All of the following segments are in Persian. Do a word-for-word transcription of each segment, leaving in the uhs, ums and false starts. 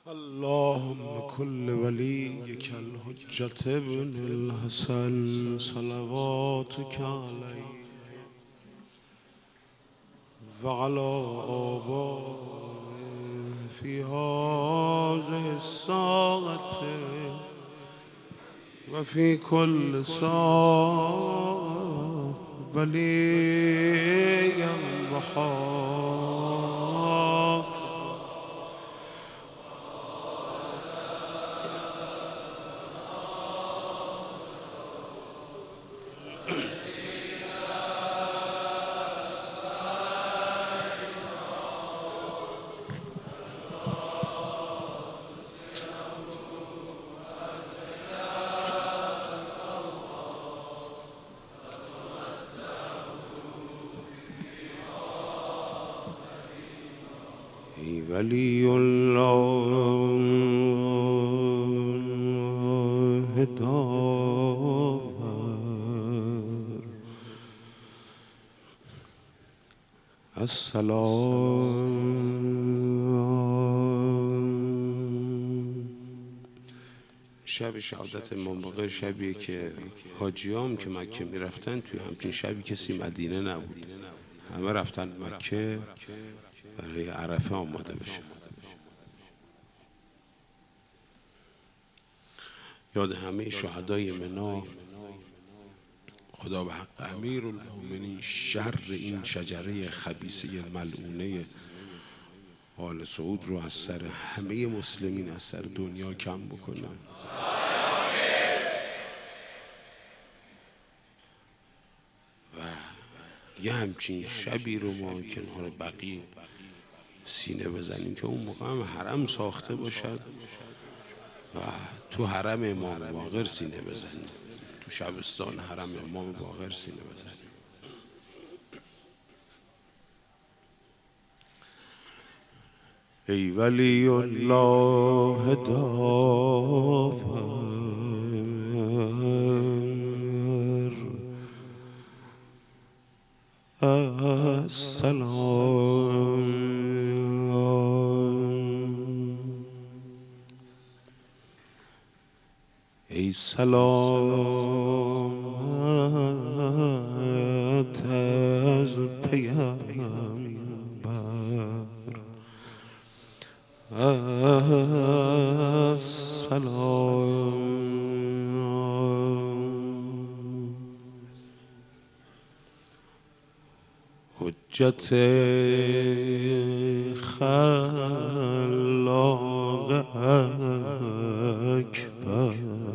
اللهم كل وليك الحجة ابن الحسن صلواتك عليه وعلى آبائه في هذه الساعة وفي كل ساعة وليا وحافظا ای ولی الله داور السلام. شب شهادت امام باقر شبیه که حاجیام که مکه میرفتن توی همچین شبی کسی مدینه نبود، همه رفتن مکه برای عرفه آماده بشه. یاد همه شهدای منا، خدا به حق امیرالمومنین شر این شجره خبیثه ملعونه آل سعود رو از سر همه مسلمین، از سر دنیا کم بکنه. و یه همچین شبی رو ما کنار بقیه سینه بزنیم که اون موقع هم حرم ساخته باشد و تو حرم امام باقر سینه بزنیم، تو شبستان حرم امام باقر سینه بزنیم. ای ولی الله داور السلام. ای سلامت از پیامبر السلام. حجت خلاق اکبر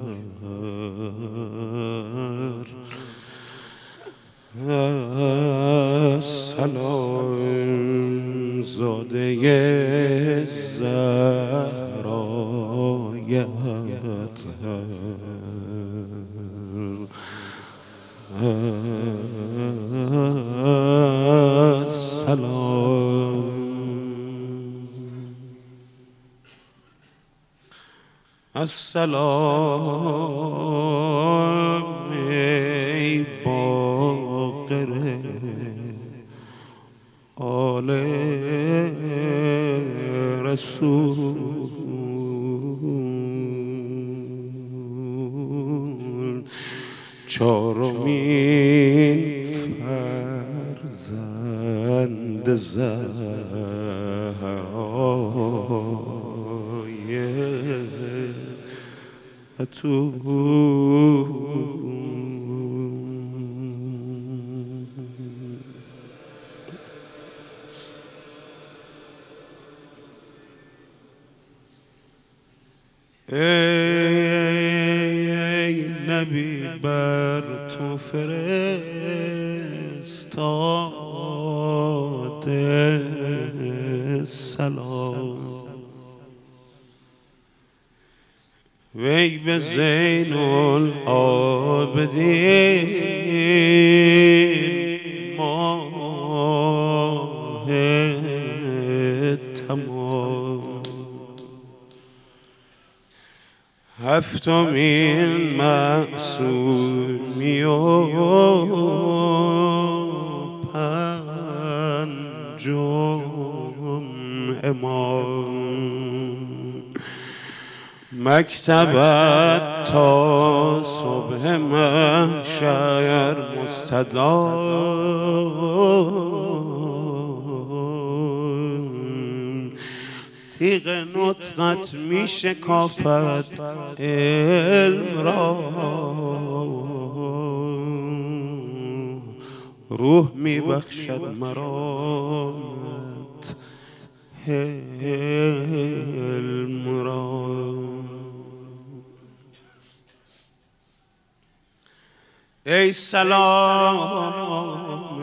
السلام. زاده زهرایت السلام. السلام ای باقر آل رسول، چارمین فرزند زهرای اتون. ای نبی بر تو فرستاده سلام، وی به زین العابدین ماه تمام، هفتمین معصومی و پنجم امام، مکتبت تا صبح محشر مستدام، تیغ نطقت می شکافد علم را، روح می بخشد مرامت علم را. ای سلام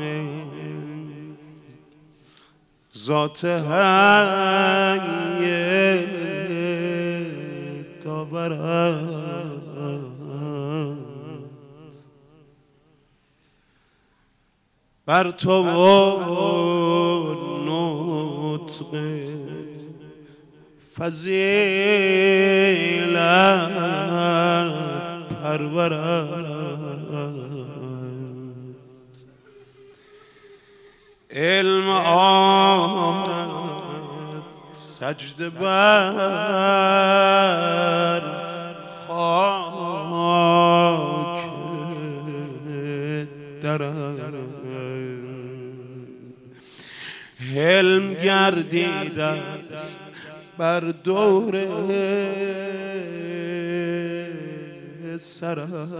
ذات حی داورت، بر تو نطق فضیلت پرورد، علم آمد سجده بر خاک درد، علم گردیده است بر دور سرت،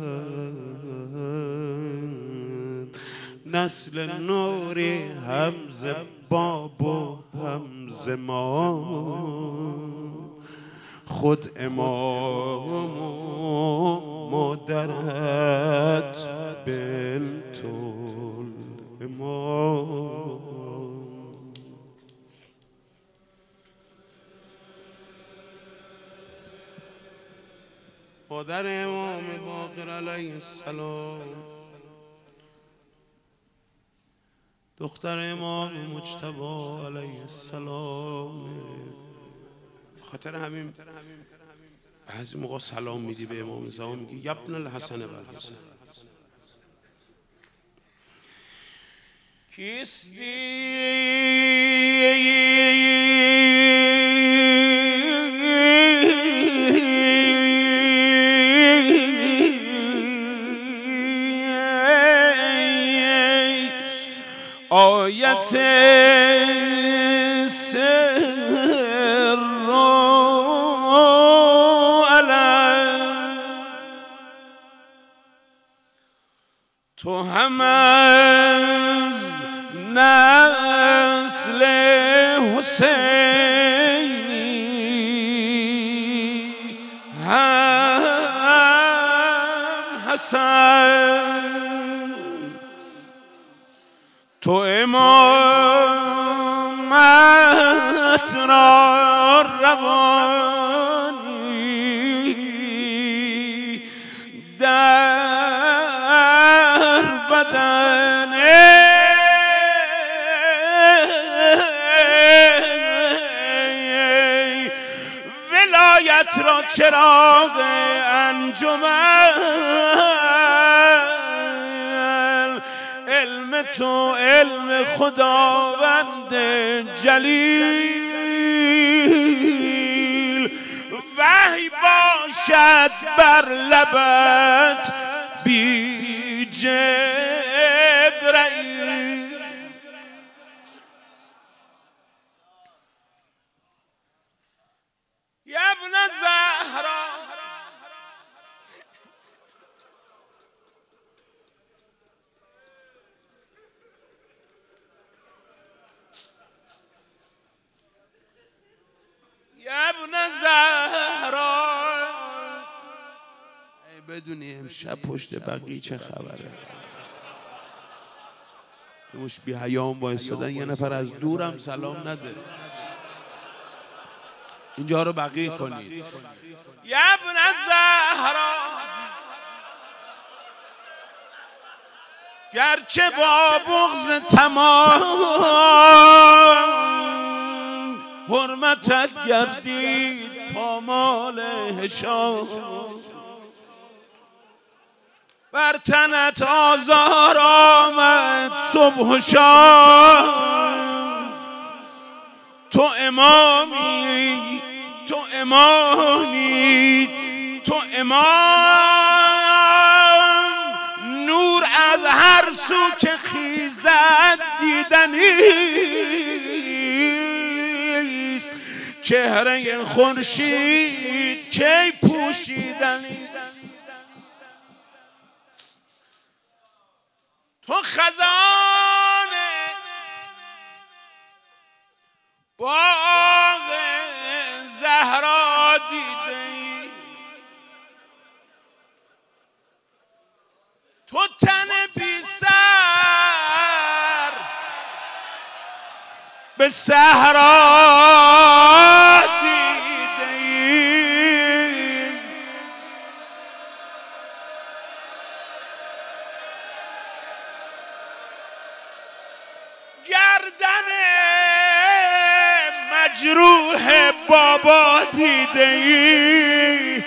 نسل نوری همز باب و همز ما، خود امام و مادرت بنت الامام. مادر امام باقر علیه السلام، دختر امام مجتبی علیه السلام. خاطر همین بعضی موقع سلام میدی به امام زمان میگی یبن الحسن و الحسن. کیستی آیت سر علم، تو هم از نسل حسینی هم حسن، تو امامت را روانی در بدن ولایت را چراغ انجمن، علم تو علم خداوند جلیل، وحی باشد بر لبت بی جبرئیل. یا ابن زهرا یا ابن زهرا، بدونی امشب پشت بقیه چه خبره؟ که مش بی حیام وایسادن، یه نفر از دورم سلام نده. اینجا رو بقیه کنید. یا ابن زهرا، گرچه با بغض تمام حرمتت گردید پامال هشام، بر تنت آزار آمد صبح و شام، تو امامی تو امانی تو امام، نور از هر سو که خیزد دیدنیست، چهره خورشید کی پوشیدنی. تو خزان باغ زهرا دیده ای، تو تن بی سر به صحرا دیده ای. گردن مجروح بابا دیده ای،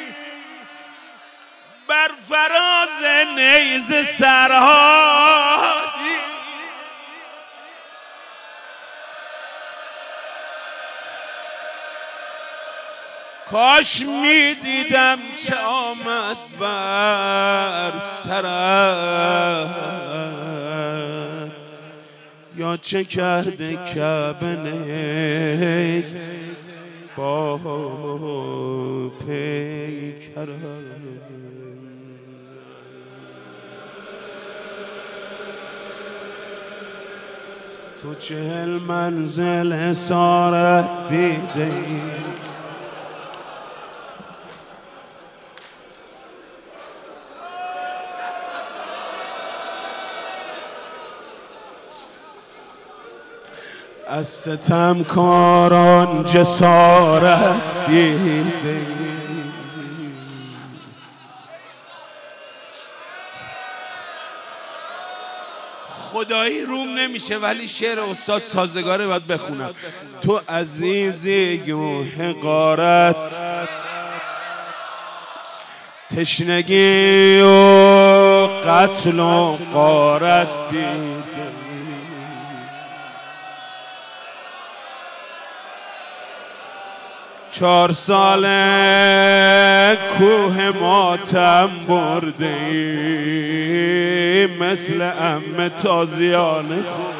بر فراز نیزه سرها. کاش می دیدم که آمد بر سرت، یا چه کرده کعبه با پیکرت. تو چهل منزل اسارت دیده ای، از ستمکاران جسارت دیده ای. خدایی روم نمیشه ولی شعر استاد سازگاره باید بخونم. تو عزیزی و حقارت، تشنگی و قتل و غارت دیده، چهار ساله کوه ماتم برده ای، مثل عمه تازیانه خود.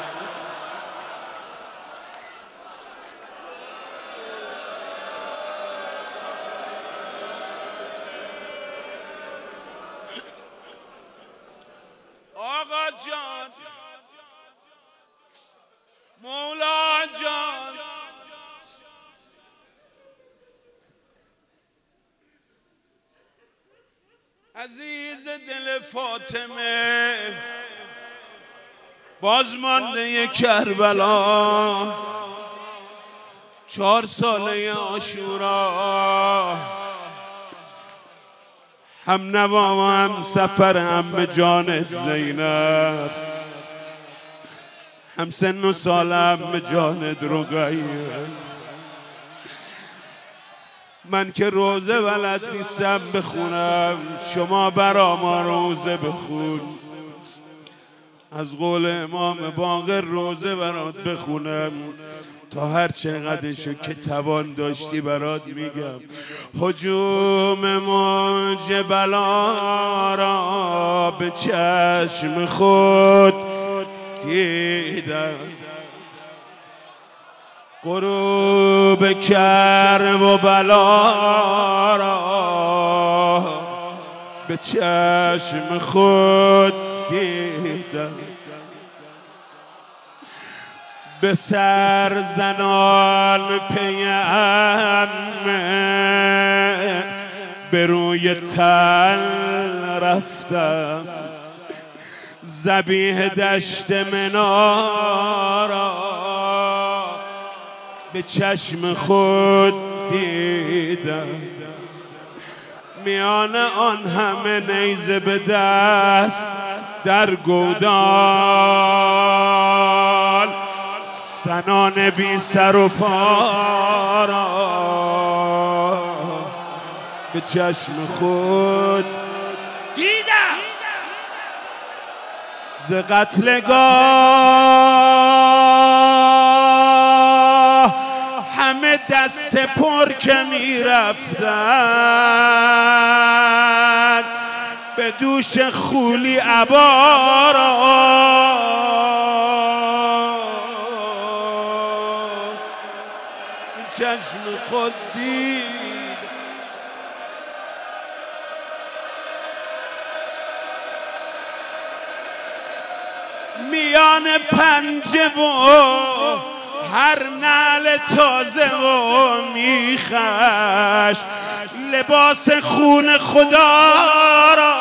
آقا جان، مولا جان، عزیز دل فاطمه، بازمانده کربلا، چهار ساله عاشورا، هم نوا و هم سفر هم جانت زینب، هم سن و سال هم جانت رقیه. من که روزه بلد نیستم بخونم، شما برا ما روزه بخون. از قول امام باقر روزه برات بخونم تا هر چقدرشو که توان داشتی برات میگم. هجوم موج بلا را به چشم خود دیدم، غروب کرب و بلا را به چشم خود دیدم. به سر زنان پیم به روی تل رفتم، ذبیح دشت منارا به چشم خود دیدم. میان آن همه نیزه به دست در گودال، زنان بی سر و پا را به چشم خود دیدم. ز قتلگاه همه دست پر که می رفتن به دوش خولی عبارا، چشم خود دید میان پنجه و هر نعل تازه و میخش لباس خون خدا را.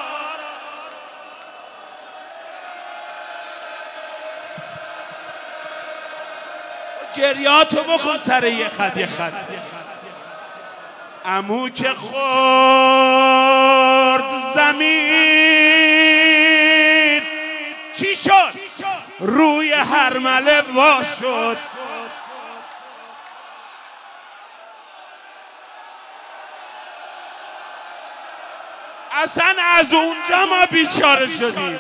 گریاتو بکن سر یه خط یه خط. عمو که خورد زمین چی شد؟ روی هرمله وا شد. اصلا از اونجا ما بیچاره شدیم.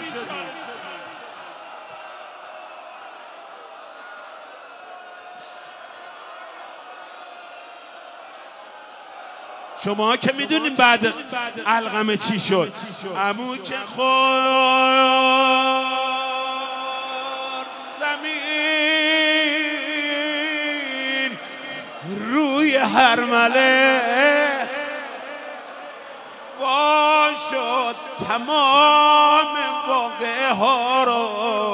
شما که میدونین بعد علقمه چی شد. عمو که خورد زمین روی هرمله وا شد. تمام واقعه ها رو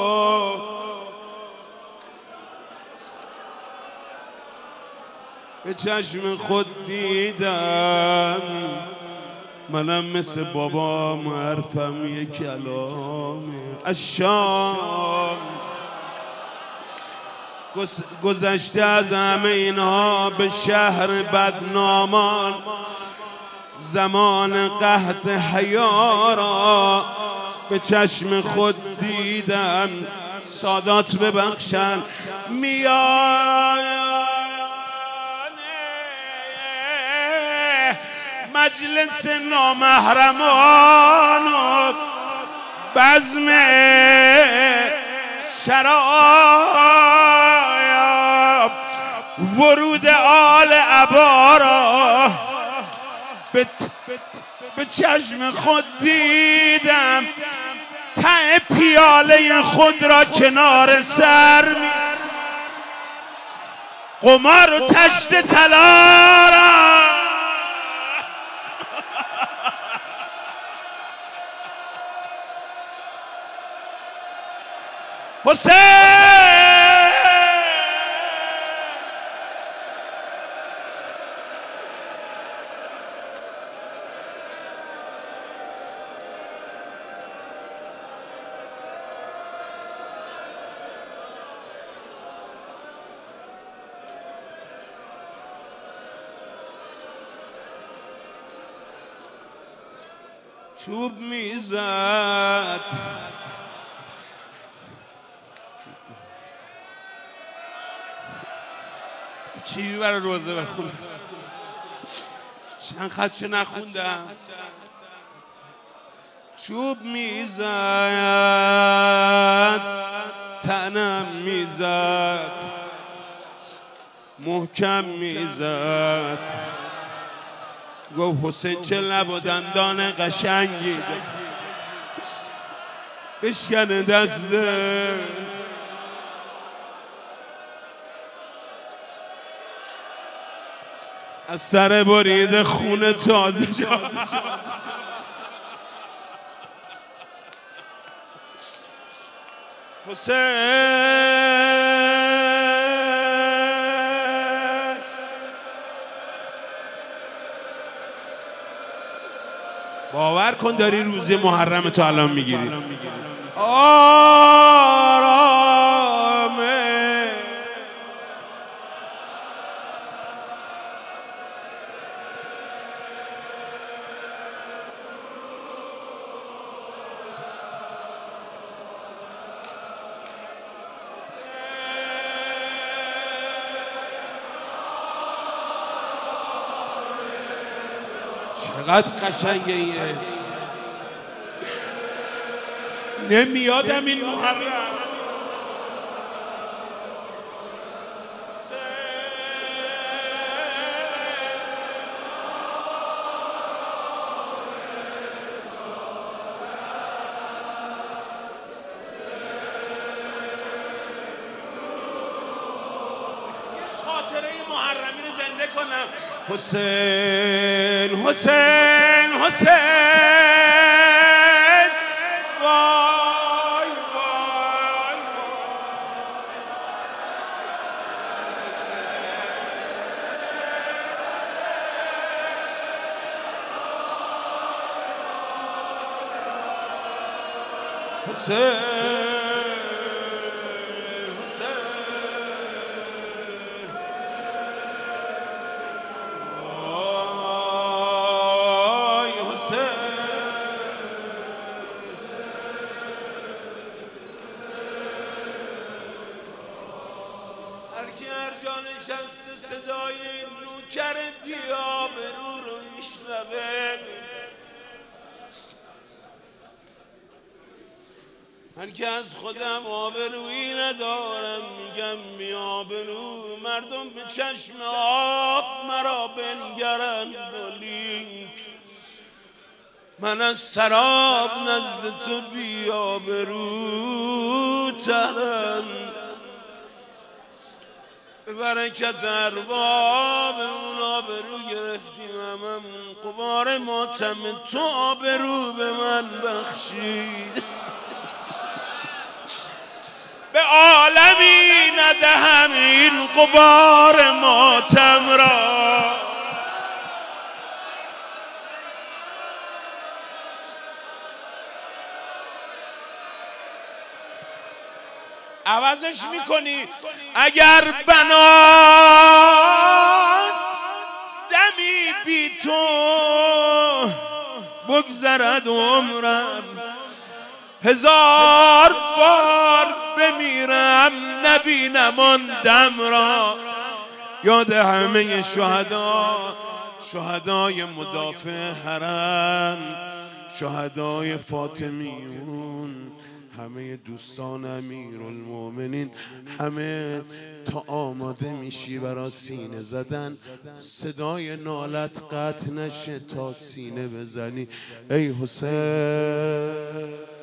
به چشم خود دیدم. منم مثل بابام حرفم یه کلامه. الشام گذشته از همه اینها به شهر بدنامان، زمان قحط حیا را به چشم خود دیدم. سادات ببخشن میان مجلس نامحرمان و بزم شراب ورود آل عبارا به به چشم خود دیدم. ته پیاله خود را کنار سر می قمار و تشت طلا را حسین چوب میزد چی برای روزه بخونم؟ چند خط چه نخوندم. چوب میزد تنم میزد محکم میزد. گفت حسین چه لب و دندان قشنگی بشکنه دسته. از سر برید خون تازه جا حسین باور کن داری روزه محرم تو الان میگیری. آرامه چقدر قشنگه این عشق. نمیادم این محرم خنده کنم. حسین حسین حسین وای وای حسین نشسته صدای نوکر بیا برو رو میشنوه. هر که از خودم آبرویی ندارم میگم بی آبرو، مردم به چشم آب مرا بنگرند ولیک من از سراب نزد تو بی آبرو ترم. به برکت ارباب اون آبرو گرفتیم هممون، غبار ماتم تو آبرو به من بخشید. به عالمی ندهم این غبار ماتم را، عوضش میکنی. اگر بناست دمی بی تو بگذرد عمرم، هزار بار بمیرم نبینم آن دم را. یاد همه شهدا، شهدای مدافع حرم، شهدای فاطمیون، همه دوستان امیرالمومنین، همه تا آماده میشی برا سینه زدن، صدای نالت قطع نشه تا سینه بزنی. ای حسین